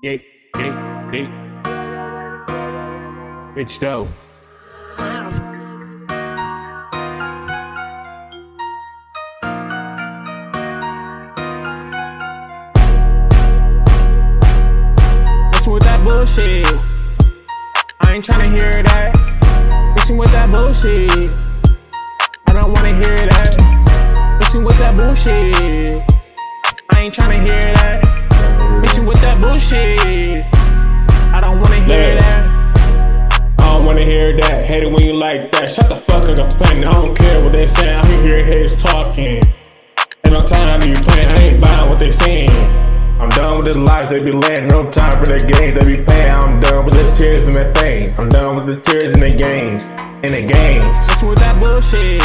Yeah, Bitch though. Listen with that bullshit. I ain't tryna hear that. Listen with that bullshit. I don't wanna hear that. Listen with that bullshit. I ain't tryna hear that. Listen with that bullshit. I don't wanna hear that. I don't wanna hear that. Hate it when you like that. Shut the fuck up, I'm playing. I don't care what they saying. I can hear haters talking. Ain't no time to be playing. I ain't buying what they saying. I'm done with the lies they be laying. No time for the games they be playing. I'm done with the tears in the thing. I'm done with the tears in the games. In the games. Listen with that bullshit.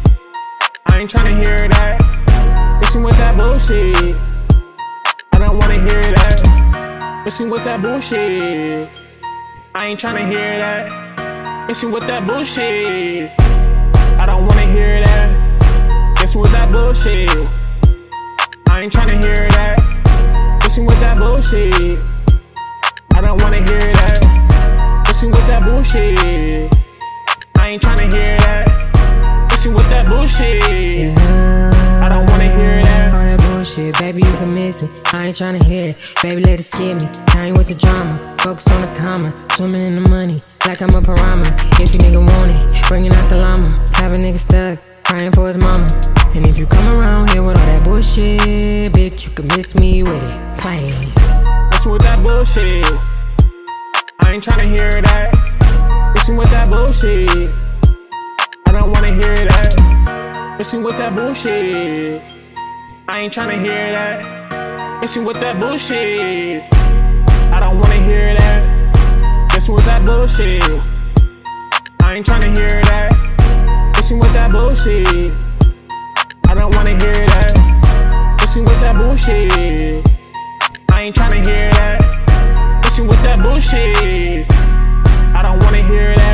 I ain't tryna hear that. Listen with that bullshit. I don't wanna hear that. Listen with that bullshit. I ain't tryna hear that. Listen with that bullshit. I don't wanna hear that. Listen with that bullshit. I ain't tryna hear that. Listen with that bullshit. I don't wanna hear that. Listen with that bullshit. I ain't tryna hear that. Listen with that bullshit. I don't wanna hear that. All that bullshit, baby, you can miss me. I ain't tryna hear it, baby, let it skip me. I ain't with the drama, focus on the comma. Swimming in the money, like I'm a piranha. If you nigga want it, bringing out the llama. Have a nigga stuck, crying for his mama. And if you come around here with all that bullshit, bitch, you can miss me with it, plain. Listen with that bullshit. I ain't tryna hear that. Listen with that bullshit. I don't wanna hear that. Listen with that bullshit. I ain't tryna hear that. Listen with that bullshit. I don't wanna hear that. Listen with that bullshit. I ain't tryna hear that. Listen with that bullshit. I don't wanna hear that. Listen with that bullshit. I ain't tryna hear that. Listen with that bullshit. I don't wanna hear that.